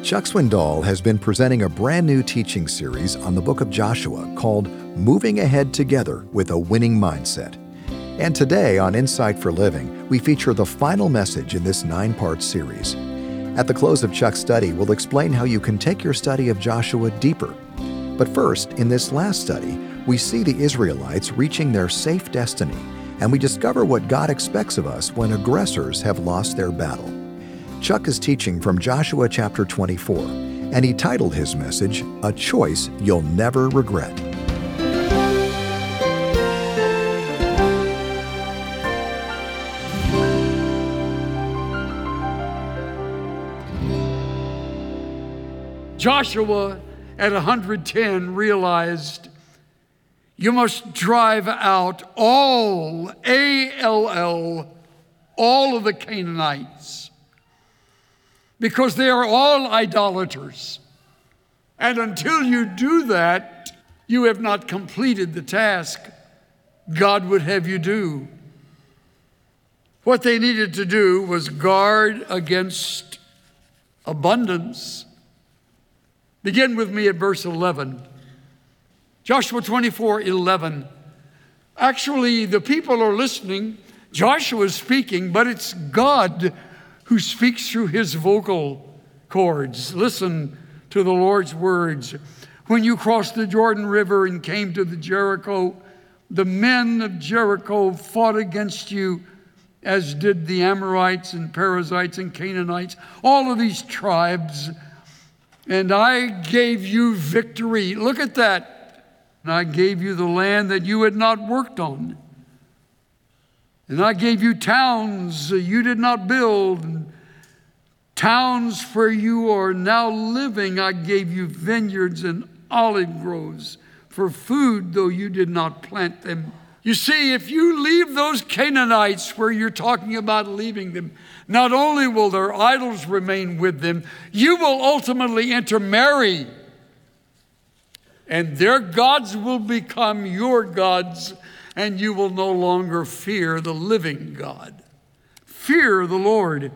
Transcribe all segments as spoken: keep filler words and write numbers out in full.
Chuck Swindoll has been presenting a brand new teaching series on the book of Joshua called Moving Ahead Together with a Winning Mindset. And today on Insight for Living, we feature the final message in this nine-part series. At the close of Chuck's study, we'll explain how you can take your study of Joshua deeper. But first, in this last study, we see the Israelites reaching their safe destiny, and we discover what God expects of us when aggressors have lost their battle. Chuck is teaching from Joshua chapter twenty-four, and he titled his message, A Choice You'll Never Regret. Joshua at one hundred ten realized you must drive out all, A L L, all of the Canaanites, because they are all idolaters. And until you do that, you have not completed the task God would have you do. What they needed to do was guard against abundance. Begin with me at verse eleven. Joshua twenty-four eleven. Actually, the people are listening. Joshua is speaking, but it's God who speaks through his vocal cords. Listen to the Lord's words. When you crossed the Jordan River and came to the Jericho, the men of Jericho fought against you, as did the Amorites and Perizzites and Canaanites, all of these tribes, and I gave you victory. Look at that. And I gave you the land that you had not worked on. And I gave you towns you did not build, and towns where you are now living. I gave you vineyards and olive groves for food, though you did not plant them. You see, if you leave those Canaanites where you're talking about leaving them, not only will their idols remain with them, you will ultimately intermarry, and their gods will become your gods, and you will no longer fear the living God. Fear the Lord.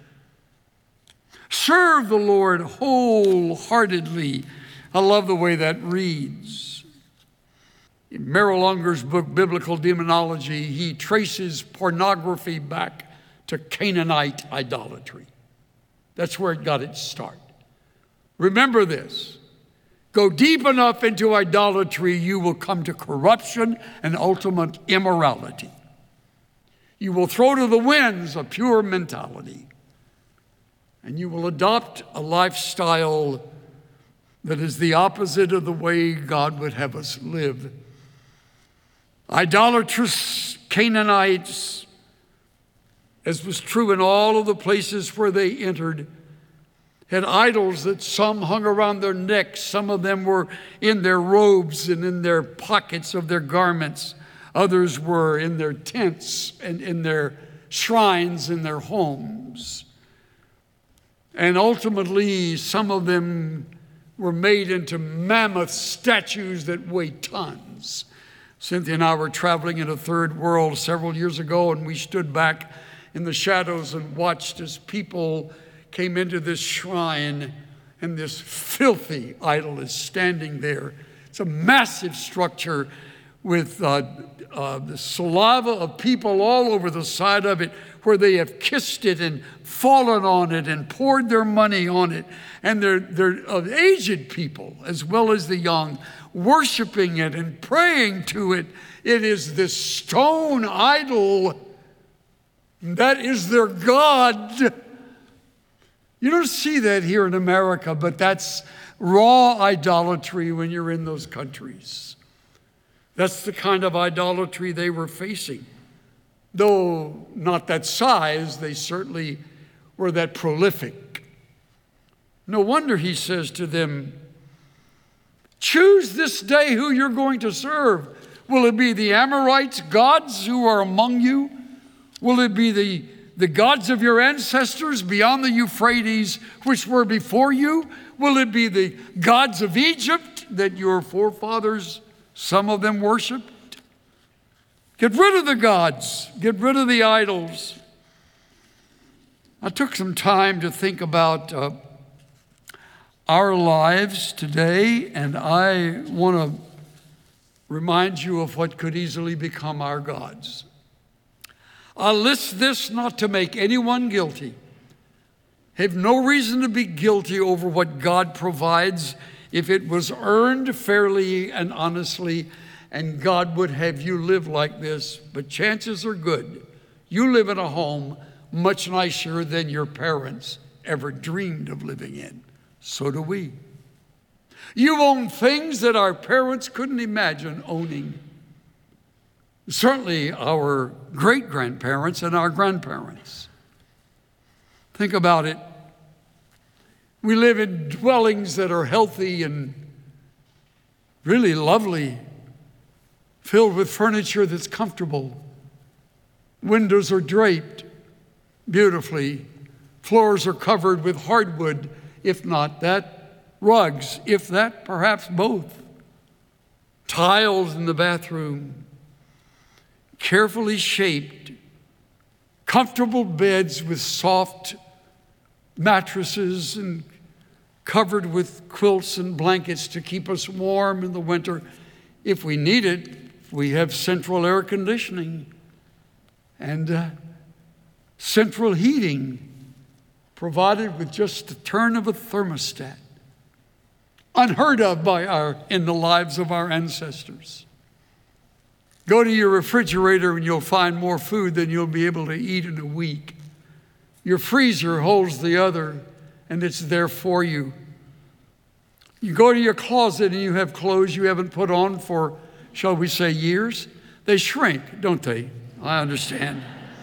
Serve the Lord wholeheartedly. I love the way that reads. In Merrill Unger's book, Biblical Demonology, he traces pornography back to Canaanite idolatry. That's where it got its start. Remember this. Go deep enough into idolatry, you will come to corruption and ultimate immorality. You will throw to the winds a pure mentality, and you will adopt a lifestyle that is the opposite of the way God would have us live. Idolatrous Canaanites, as was true in all of the places where they entered, had idols that some hung around their necks. Some of them were in their robes and in their pockets of their garments. Others were in their tents and in their shrines in their homes. And ultimately, some of them were made into mammoth statues that weigh tons. Cynthia and I were traveling in a third world several years ago, and we stood back in the shadows and watched as people came into this shrine, and this filthy idol is standing there. It's a massive structure with uh, uh, the saliva of people all over the side of it, where they have kissed it and fallen on it and poured their money on it. And they're, they're uh, aged people as well as the young, worshiping it and praying to it. It is this stone idol that is their God. You don't see that here in America, but that's raw idolatry when you're in those countries. That's the kind of idolatry they were facing. Though not that size, they certainly were that prolific. No wonder he says to them, choose this day who you're going to serve. Will it be the Amorites' gods who are among you? Will it be the The gods of your ancestors beyond the Euphrates, which were before you? Will it be the gods of Egypt that your forefathers, some of them, worshiped? Get rid of the gods. Get rid of the idols. I took some time to think about uh, our lives today, and I want to remind you of what could easily become our gods. I list this not to make anyone guilty. Have no reason to be guilty over what God provides if it was earned fairly and honestly, and God would have you live like this. But chances are good you live in a home much nicer than your parents ever dreamed of living in. So do we. You own things that our parents couldn't imagine owning. Certainly our great-grandparents and our grandparents. Think about it. We live in dwellings that are healthy and really lovely, filled with furniture that's comfortable. Windows are draped beautifully. Floors are covered with hardwood, if not that, rugs, if that, perhaps both. Tiles in the bathroom, carefully shaped, comfortable beds with soft mattresses and covered with quilts and blankets to keep us warm in the winter. If we need it, we have central air conditioning and uh, central heating provided with just the turn of a thermostat. Unheard of by our, in the lives of our ancestors. Go to your refrigerator and you'll find more food than you'll be able to eat in a week. Your freezer holds the other, and it's there for you. You go to your closet and you have clothes you haven't put on for, shall we say, years. They shrink, don't they? I understand.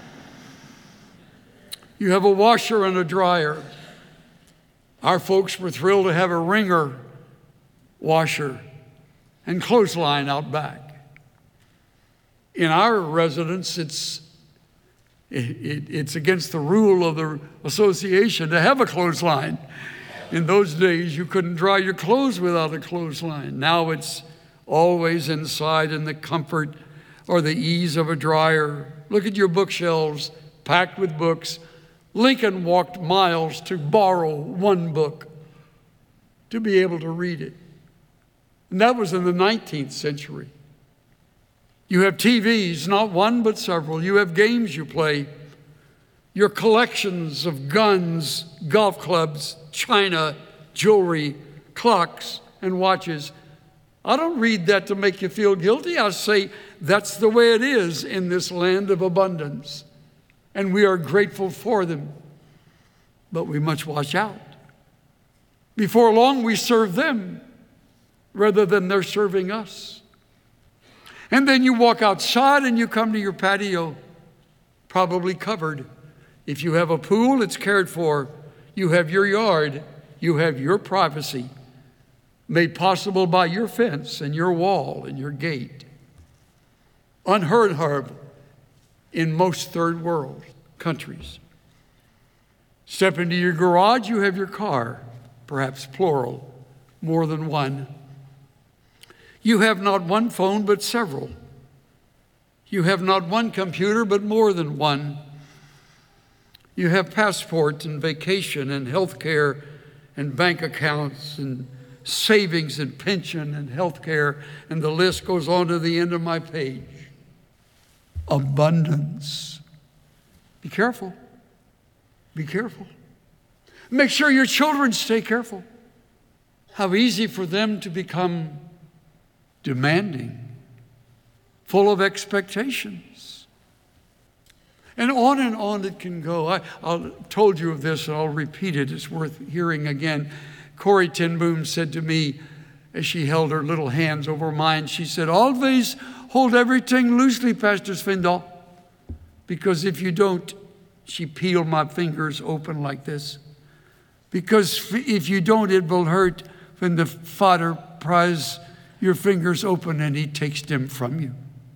You have a washer and a dryer. Our folks were thrilled to have a wringer washer and clothesline out back. In our residence, it's it, it, it's against the rule of the association to have a clothesline. In those days, you couldn't dry your clothes without a clothesline. Now it's always inside in the comfort or the ease of a dryer. Look at your bookshelves packed with books. Lincoln walked miles to borrow one book to be able to read it. And that was in the nineteenth century. You have T Vs, not one but several. You have games you play. Your collections of guns, golf clubs, china, jewelry, clocks, and watches. I don't read that to make you feel guilty. I say that's the way it is in this land of abundance. And we are grateful for them. But we must watch out. Before long, we serve them rather than they're serving us. And then you walk outside and you come to your patio, probably covered. If you have a pool, it's cared for. You have your yard. You have your privacy, made possible by your fence and your wall and your gate. Unheard of in most third world countries. Step into your garage, you have your car, perhaps plural, more than one. You have not one phone, but several. You have not one computer, but more than one. You have passport and vacation and health care and bank accounts and savings and pension and health care, and the list goes on to the end of my page. Abundance. Be careful. Be careful. Make sure your children stay careful. How easy for them to become demanding, full of expectations. And on and on it can go. I I told you of this, and I'll repeat it. It's worth hearing again. Corrie ten Boom said to me, as she held her little hands over mine, she said, always hold everything loosely, Pastor Swindoll, because if you don't, she peeled my fingers open like this, because if you don't, it will hurt when the Father pries your fingers open and he takes them from you.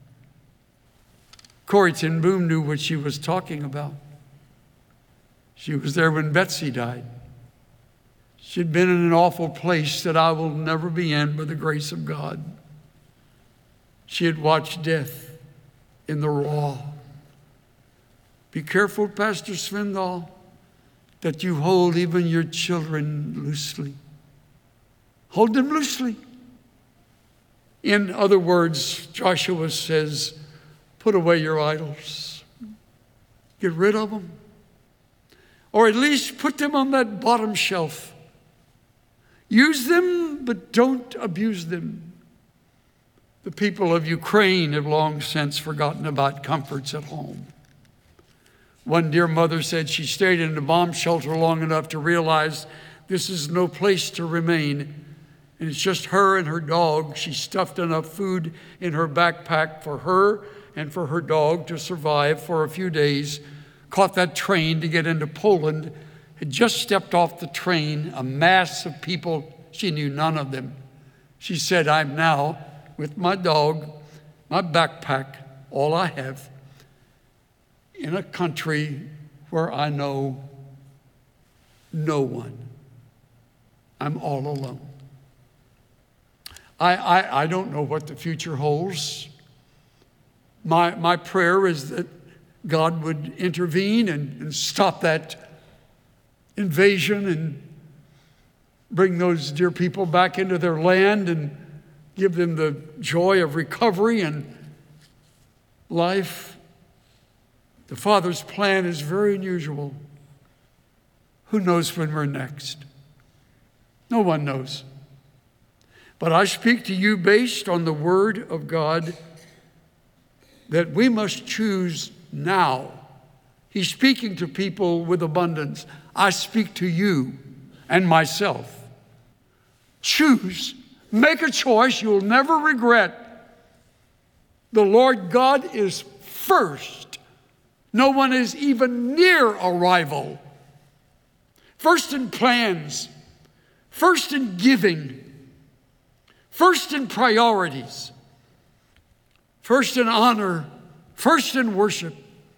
Corrie ten Boom knew what she was talking about. She was there when Betsy died. She'd been in an awful place that I will never be in by the grace of God. She had watched death in the raw. Be careful, Pastor Swindoll, that you hold even your children loosely. Hold them loosely. In other words, Joshua says, put away your idols. Get rid of them. Or at least put them on that bottom shelf. Use them, but don't abuse them. The people of Ukraine have long since forgotten about comforts at home. One dear mother said she stayed in a bomb shelter long enough to realize this is no place to remain. And it's just her and her dog. She stuffed enough food in her backpack for her and for her dog to survive for a few days. Caught that train to get into Poland. Had just stepped off the train, a mass of people. She knew none of them. She said, I'm now with my dog, my backpack, all I have, in a country where I know no one. I'm all alone. I, I, I don't know what the future holds. My, my prayer is that God would intervene and, and stop that invasion and bring those dear people back into their land and give them the joy of recovery and life. The Father's plan is very unusual. Who knows when we're next? No one knows. But I speak to you based on the Word of God that we must choose now. He's speaking to people with abundance. I speak to you and myself. Choose. Make a choice you'll never regret. The Lord God is first. No one is even near a rival. First in plans. First in giving. First in priorities, first in honor, first in worship,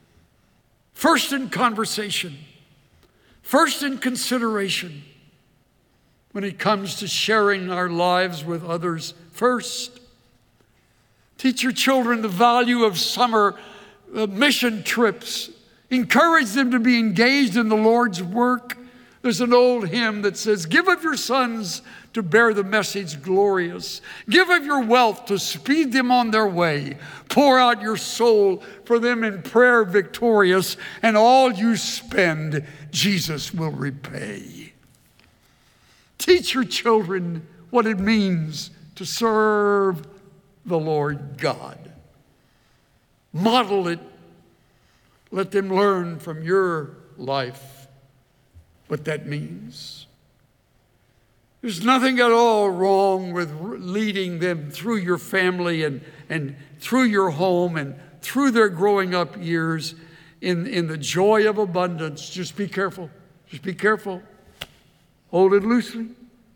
first in conversation, first in consideration. When it comes to sharing our lives with others, first. Teach your children the value of summer uh, mission trips. Encourage them to be engaged in the Lord's work. There's an old hymn that says, give of your sons to bear the message glorious. Give of your wealth to speed them on their way. Pour out your soul for them in prayer victorious, and all you spend, Jesus will repay. Teach your children what it means to serve the Lord God. Model it. Let them learn from your life what that means. There's nothing at all wrong with leading them through your family and, and through your home and through their growing up years in, in the joy of abundance. Just be careful. Just be careful. Hold it loosely.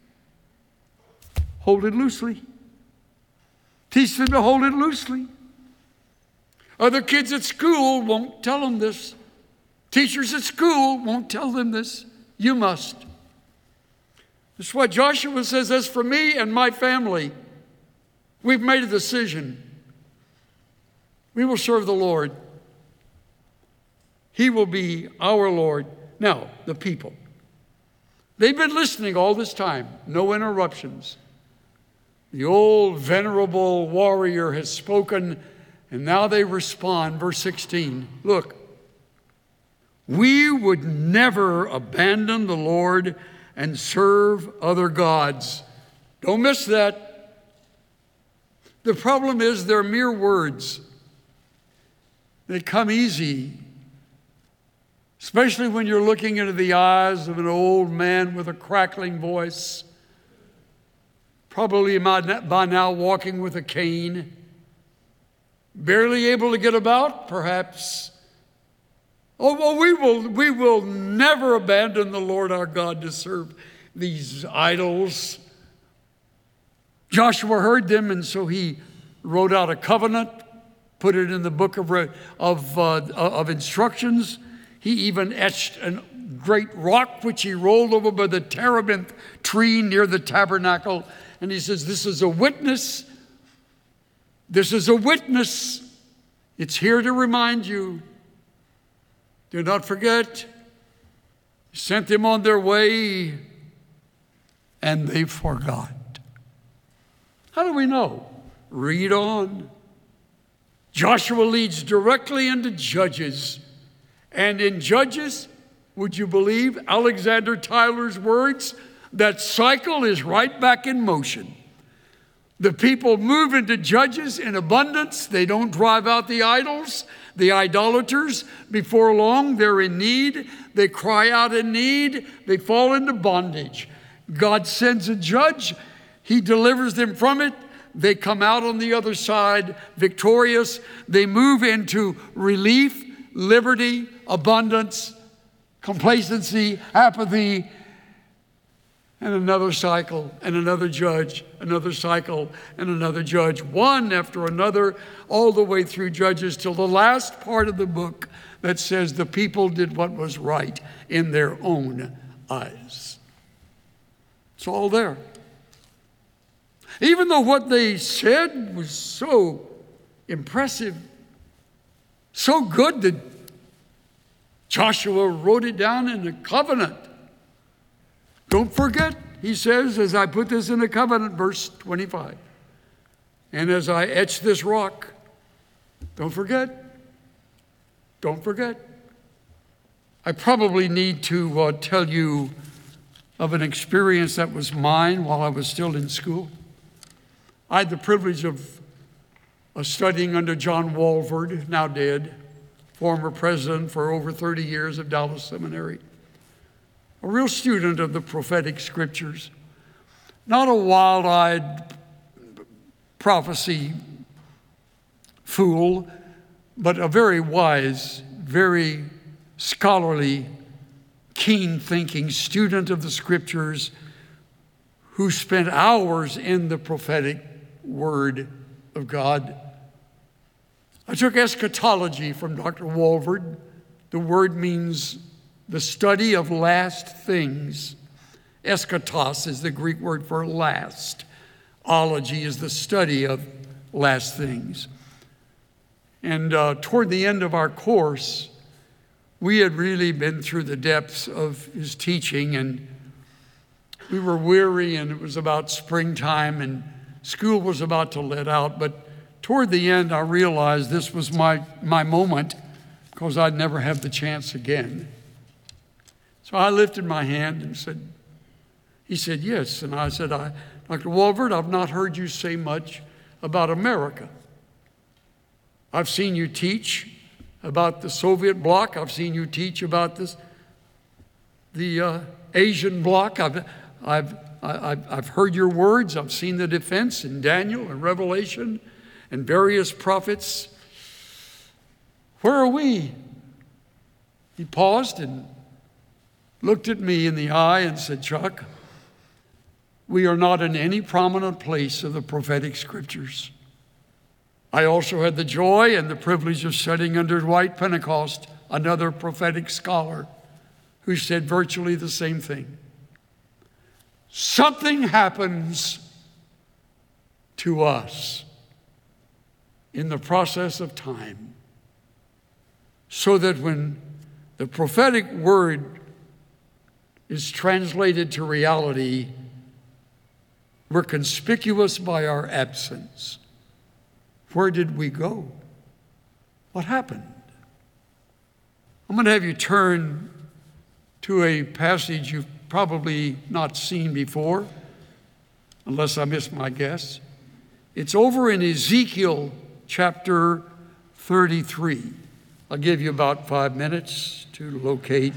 Hold it loosely. Teach them to hold it loosely. Other kids at school won't tell them this. Teachers at school won't tell them this. You must. This is what Joshua says, as for me and my family, we've made a decision. We will serve the Lord. He will be our Lord. Now, the people. They've been listening all this time. No interruptions. The old venerable warrior has spoken, and now they respond. Verse sixteen, look. We would never abandon the Lord and serve other gods. Don't miss that. The problem is they're mere words. They come easy, especially when you're looking into the eyes of an old man with a crackling voice, probably by now walking with a cane, barely able to get about, perhaps. Oh, well, we will, we will never abandon the Lord our God to serve these idols. Joshua heard them, and so he wrote out a covenant, put it in the book of, of, uh, of instructions. He even etched a great rock, which he rolled over by the terebinth tree near the tabernacle. And he says, this is a witness. This is a witness. It's here to remind you. Do not forget, he sent them on their way, and they forgot. How do we know? Read on. Joshua leads directly into Judges. And in Judges, would you believe Alexander Tyler's words? That cycle is right back in motion. The people move into Judges in abundance. They don't drive out the idols, the idolaters. Before long, they're in need. They cry out in need. They fall into bondage. God sends a judge. He delivers them from it. They come out on the other side victorious. They move into relief, liberty, abundance, complacency, apathy, and another cycle, and another judge, another cycle, and another judge, one after another, all the way through Judges till the last part of the book that says the people did what was right in their own eyes. It's all there. Even though what they said was so impressive, so good that Joshua wrote it down in the covenant. Don't forget, he says, as I put this in the covenant, verse twenty-five, and as I etch this rock, don't forget, don't forget. I probably need to uh, tell you of an experience that was mine while I was still in school. I had the privilege of uh, studying under John Walvoord, now dead, former president for over thirty years of Dallas Seminary. A real student of the prophetic scriptures, not a wild-eyed prophecy fool, but a very wise, very scholarly, keen-thinking student of the scriptures who spent hours in the prophetic word of God. I took eschatology from Doctor Walvoord. The word means the study of last things. Eschatos is the Greek word for last. Ology is the study of last things. And uh, toward the end of our course, we had really been through the depths of his teaching, and we were weary, and it was about springtime, and school was about to let out. But toward the end, I realized this was my, my moment, because I'd never have the chance again. So I lifted my hand and said, he said, yes. And I said, I, Doctor Walvoord, I've not heard you say much about America. I've seen you teach about the Soviet bloc. I've seen you teach about this, the uh, Asian bloc. I've, I've, I've, I've heard your words. I've seen the defense in Daniel and Revelation and various prophets. Where are we? He paused and looked at me in the eye and said, Chuck, we are not in any prominent place of the prophetic scriptures. I also had the joy and the privilege of studying under Dwight Pentecost, another prophetic scholar, who said virtually the same thing. Something happens to us in the process of time, so that when the prophetic word is translated to reality, we're conspicuous by our absence. Where did we go? What happened? I'm going to have you turn to a passage you've probably not seen before, unless I miss my guess. It's over in Ezekiel chapter thirty-three. I'll give you about five minutes to locate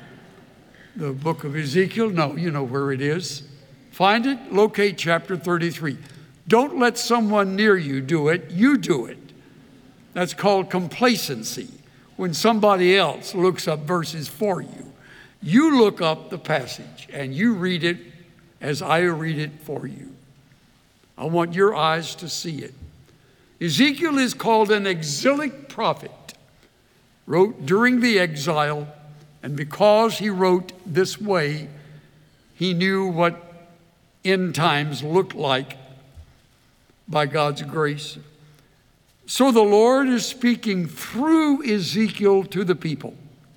the book of Ezekiel. No, you know where it is. Find it, locate chapter thirty-three. Don't let someone near you do it, you do it. That's called complacency. When somebody else looks up verses for you, you look up the passage and you read it as I read it for you. I want your eyes to see it. Ezekiel is called an exilic prophet, wrote during the exile, and because he wrote this way, he knew what end times looked like by God's grace. So the Lord is speaking through Ezekiel to the people.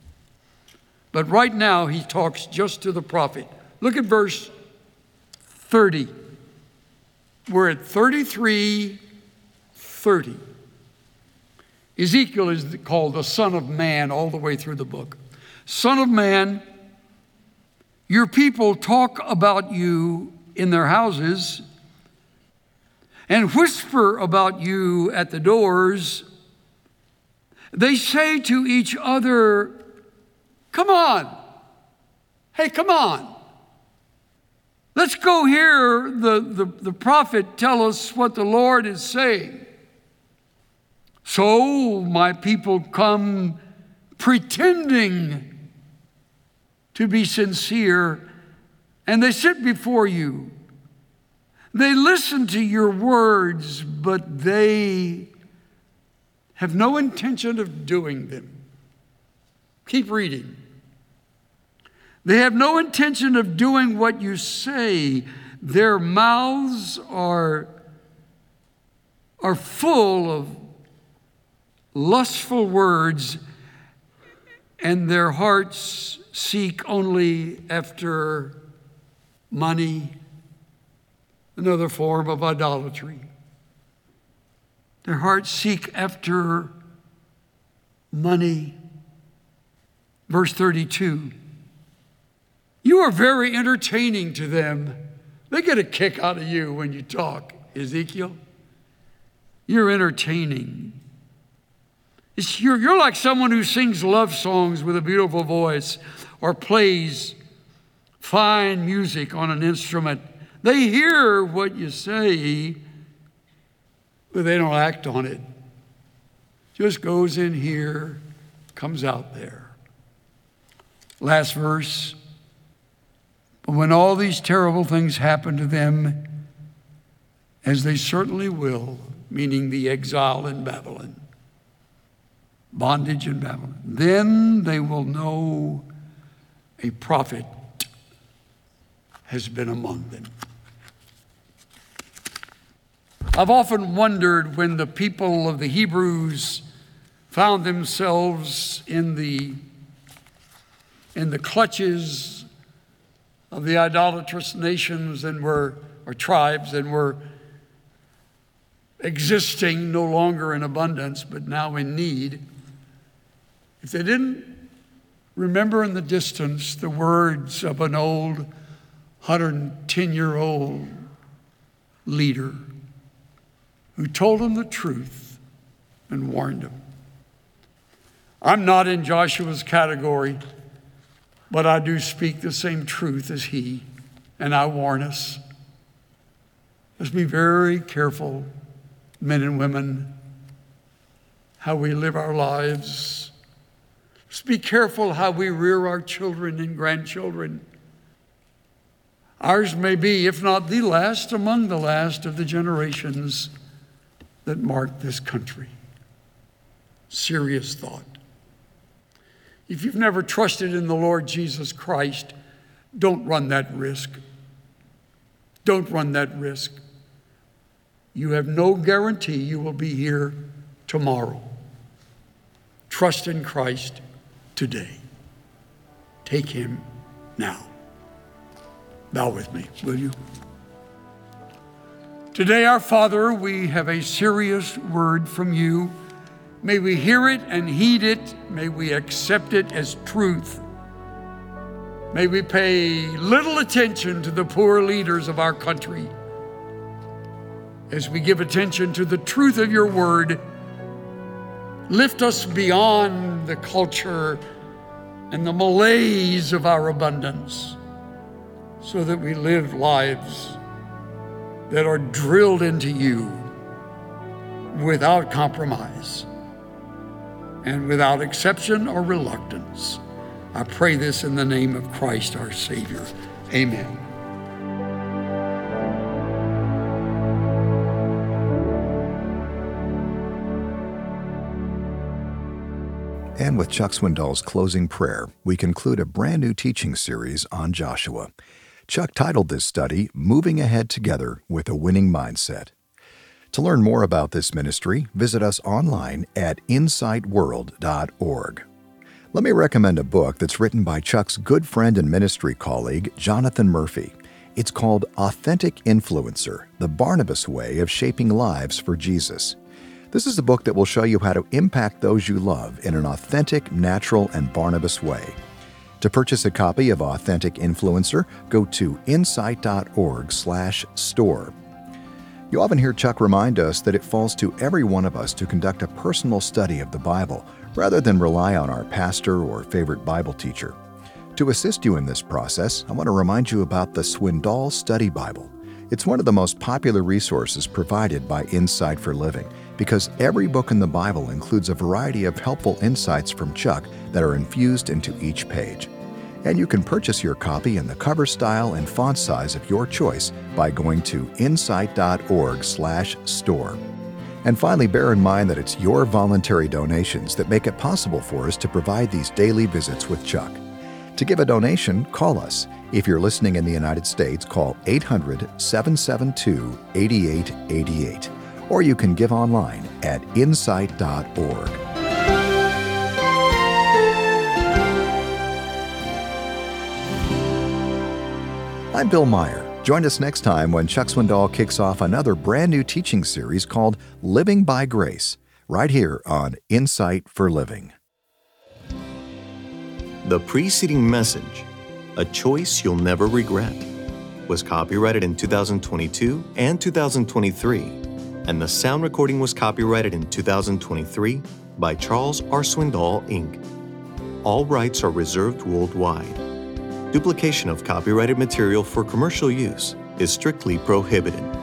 But right now he talks just to the prophet. Look at verse thirty. We're at thirty-three thirty. Ezekiel is called the Son of Man all the way through the book. Son of man, your people talk about you in their houses and whisper about you at the doors. They say to each other, come on. Hey, come on. Let's go hear the, the, the prophet tell us what the Lord is saying. So my people come pretending to be sincere, and they sit before you. They listen to your words, but they have no intention of doing them. Keep reading. They have no intention of doing what you say. Their mouths are, are full of lustful words, and their hearts seek only after money, another form of idolatry. Their hearts seek after money. Verse thirty-two, you are very entertaining to them. They get a kick out of you when you talk, Ezekiel. You're entertaining. It's, you're, you're like someone who sings love songs with a beautiful voice or plays fine music on an instrument. They hear what you say, but they don't act on it. Just goes in here, comes out there. Last verse. But when all these terrible things happen to them, as they certainly will, meaning the exile in Babylon, bondage in Babylon, then they will know a prophet has been among them. I've often wondered when the people of the Hebrews found themselves in the, in the clutches of the idolatrous nations and were, or tribes, and were existing no longer in abundance, but now in need. If they didn't remember in the distance the words of an old one hundred ten-year-old leader who told them the truth and warned them. I'm not in Joshua's category, but I do speak the same truth as he, and I warn us. Let's be very careful, men and women, how we live our lives. Let's be careful how we rear our children and grandchildren. Ours may be, if not the last, among the last of the generations that marked this country. Serious thought. If you've never trusted in the Lord Jesus Christ, don't run that risk. Don't run that risk. You have no guarantee you will be here tomorrow. Trust in Christ today. Take him now. Bow with me, will you? Today, our Father, we have a serious word from you. May we hear it and heed it. May we accept it as truth. May we pay little attention to the poor leaders of our country as we give attention to the truth of your word. Lift us beyond the culture and the malaise of our abundance so that we live lives that are drilled into you without compromise and without exception or reluctance. I pray this in the name of Christ our Savior. Amen. And with Chuck Swindoll's closing prayer, we conclude a brand new teaching series on Joshua. Chuck titled this study, Moving Ahead Together with a Winning Mindset. To learn more about this ministry, visit us online at insight world dot org. Let me recommend a book that's written by Chuck's good friend and ministry colleague, Jonathan Murphy. It's called Authentic Influencer, the Barnabas Way of Shaping Lives for Jesus. This is a book that will show you how to impact those you love in an authentic, natural, and Barnabas way. To purchase a copy of Authentic Influencer, go to insight.org slash store. You often hear Chuck remind us that it falls to every one of us to conduct a personal study of the Bible, rather than rely on our pastor or favorite Bible teacher. To assist you in this process, I want to remind you about the Swindoll Study Bible. It's one of the most popular resources provided by Insight for Living, because every book in the Bible includes a variety of helpful insights from Chuck that are infused into each page. And you can purchase your copy in the cover style and font size of your choice by going to insight.org slash store. And finally, bear in mind that it's your voluntary donations that make it possible for us to provide these daily visits with Chuck. To give a donation, call us. If you're listening in the United States, call eight hundred, seven seven two, eight eight eight eight. Or you can give online at insight dot org. I'm Bill Meyer. Join us next time when Chuck Swindoll kicks off another brand new teaching series called Living by Grace, right here on Insight for Living. The preceding message, A Choice You'll Never Regret, was copyrighted in two thousand twenty-two and two thousand twenty-three, and the sound recording was copyrighted in two thousand twenty-three by Charles R. Swindoll, Incorporated. All rights are reserved worldwide. Duplication of copyrighted material for commercial use is strictly prohibited.